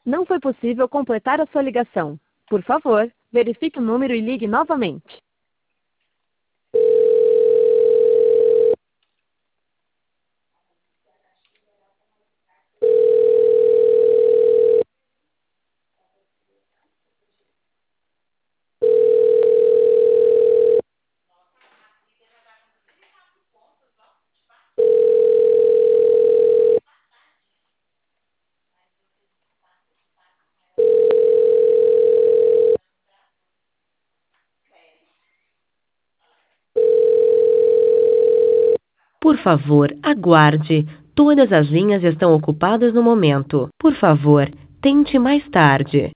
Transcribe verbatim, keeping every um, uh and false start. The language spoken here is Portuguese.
Não foi possível completar a sua ligação. Por favor, verifique o número e ligue novamente. Por favor, aguarde. Todas as linhas estão ocupadas no momento. Por favor, tente mais tarde.